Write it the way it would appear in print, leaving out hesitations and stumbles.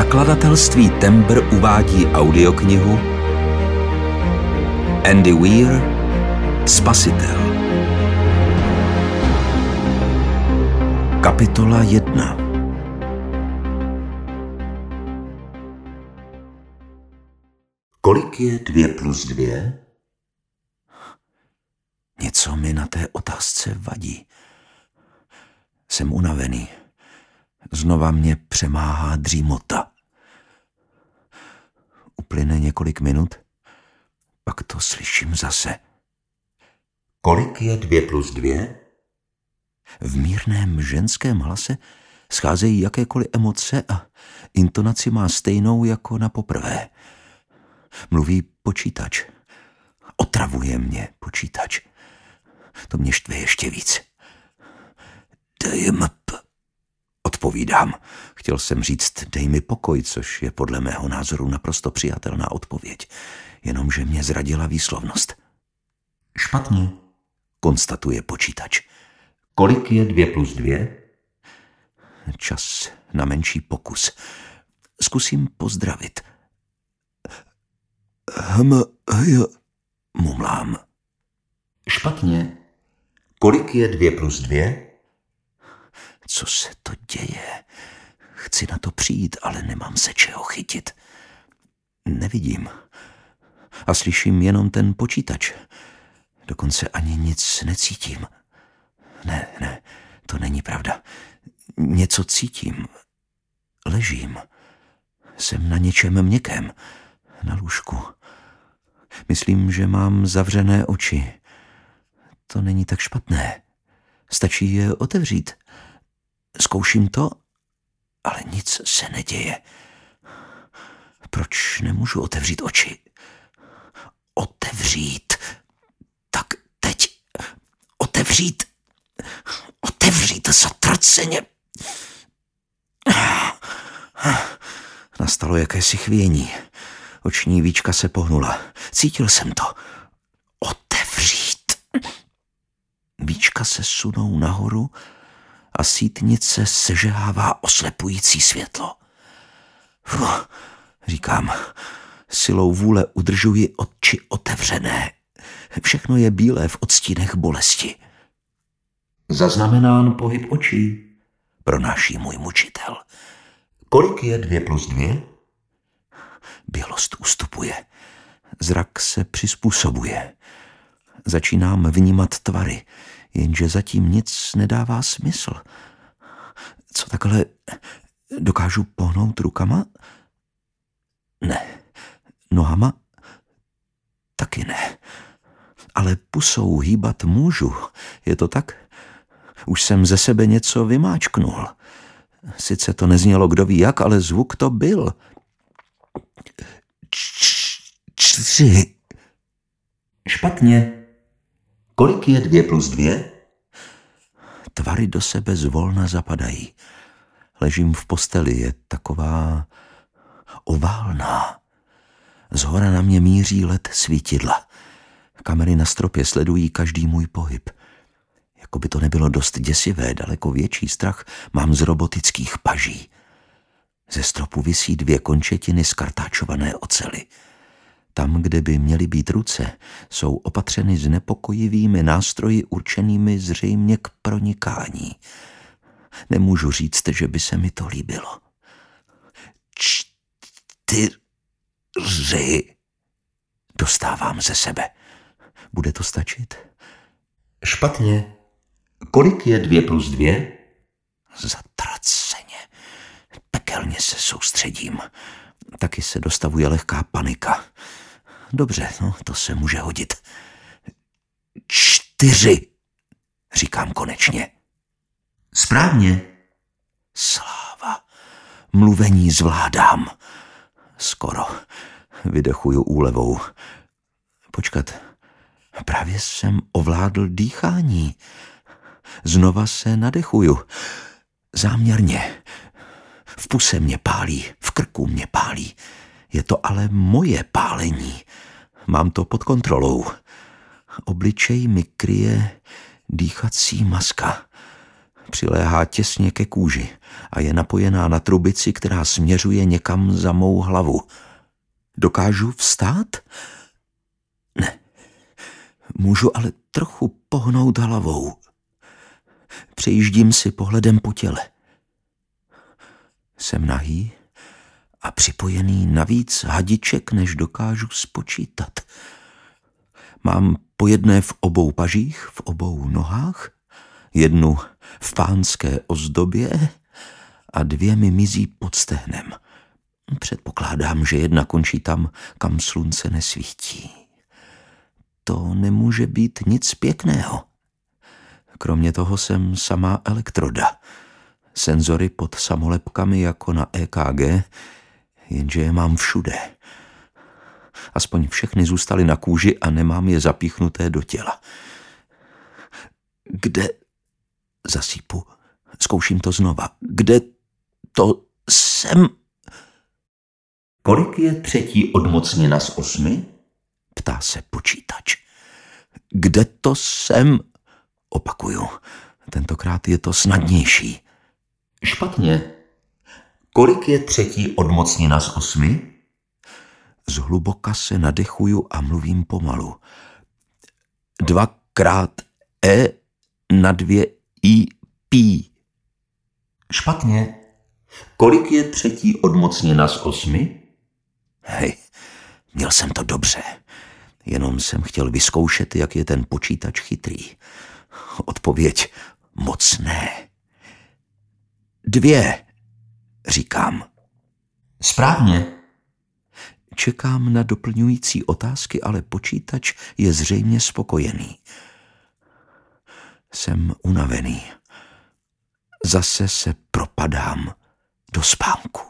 Nakladatelství Tembr uvádí audioknihu Andy Weir Spasitel. Kapitola 1. Kolik je 2 plus 2? Něco mi na té otázce vadí. Jsem unavený. Znova mě přemáhá dřímota. Uplyne několik minut, pak to slyším zase. Kolik je 2 plus 2? V mírném ženském hlase scházejí jakékoliv emoce a intonaci má stejnou jako na poprvé. Mluví počítač. Otravuje mě počítač. To mě štve ještě víc. Odpovídám. Chtěl jsem říct, dej mi pokoj, což je podle mého názoru naprosto přijatelná odpověď. Jenomže mě zradila výslovnost. Špatně, konstatuje počítač. Kolik je 2 plus 2? Čas na menší pokus. Zkusím pozdravit. Mumlám. Špatně. Kolik je 2 plus 2? Co se to děje? Chci na to přijít, ale nemám se čeho chytit. Nevidím. A slyším jenom ten počítač. Dokonce ani nic necítím. Ne, to není pravda. Něco cítím. Ležím. Jsem na něčem měkkém. Na lůžku. Myslím, že mám zavřené oči. To není tak špatné. Stačí je otevřít. Zkouším to, ale nic se neděje. Proč nemůžu otevřít oči? Otevřít. Tak teď. Otevřít. Zatraceně. Nastalo jakési chvění. Oční víčka se pohnula. Cítil jsem to. Otevřít. Víčka se sunou nahoru a sítnice sežehává oslepující světlo. Říkám, silou vůle udržuji oči otevřené. Všechno je bílé v odstínech bolesti. Zaznamenán pohyb očí, pronáší můj mučitel. Kolik je 2 plus 2? Bělost ustupuje. Zrak se přizpůsobuje. Začínám vnímat tvary, jenže zatím nic nedává smysl. Co takhle? Dokážu pohnout rukama? Ne. Nohama? Taky ne. Ale pusou hýbat můžu. Je to tak? Už jsem ze sebe něco vymáčknul. Sice to neznělo kdo ví jak, ale zvuk to byl. 4. Špatně. Kolik je 2 plus 2? Tvary do sebe zvolna zapadají. Ležím v posteli, je taková oválná. Zhora na mě míří led svítidla. Kamery na stropě sledují každý můj pohyb. Jako by to nebylo dost děsivé, daleko větší strach mám z robotických paží. Ze stropu visí 2 končetiny z kartáčované oceli. Tam, kde by měly být ruce, jsou opatřeny znepokojivými nástroji určenými zřejmě k pronikání. Nemůžu říct, že by se mi to líbilo. 4. Dostávám ze sebe. Bude to stačit? Špatně. Kolik je 2 plus 2? Zatraceně. Pekelně se soustředím. Taky se dostavuje lehká panika. Dobře, to se může hodit. 4. Říkám konečně. Správně. Sláva. Mluvení zvládám. Skoro. Vydechuju úlevou. Počkat. Právě jsem ovládl dýchání. Znova se nadechuju. Záměrně. V puse mě pálí, v krku mě pálí. Je to ale moje pálení. Mám to pod kontrolou. Obličej mi kryje dýchací maska. Přiléhá těsně ke kůži a je napojená na trubici, která směřuje někam za mou hlavu. Dokážu vstát? Ne. Můžu ale trochu pohnout hlavou. Přejíždím si pohledem po těle. Jsem nahý a připojený na víc hadiček, než dokážu spočítat. Mám po jedné v obou pažích, v obou nohách, jednu v pánské ozdobě a 2 mi mizí pod stehnem. Předpokládám, že jedna končí tam, kam slunce nesvítí. To nemůže být nic pěkného. Kromě toho jsem samá elektroda. Senzory pod samolepkami jako na EKG, jenže je mám všude. Aspoň všechny zůstaly na kůži a nemám je zapíchnuté do těla. Kde... Zasípu. Zkouším to znova. Kde to jsem... Kolik je 3. odmocněna z 8? Ptá se počítač. Kde to jsem... Opakuju. Tentokrát je to snadnější. Špatně. Kolik je 3. odmocněna z 8? Zhluboka se nadechuju a mluvím pomalu. 2x E na 2 I P. Špatně. Kolik je 3. odmocněna z 8? Hej, měl jsem to dobře. Jenom jsem chtěl vyzkoušet, jak je ten počítač chytrý. Odpověď moc ne. 2, říkám. Správně. Čekám na doplňující otázky, ale počítač je zřejmě spokojený. Jsem unavený. Zase se propadám do spánku.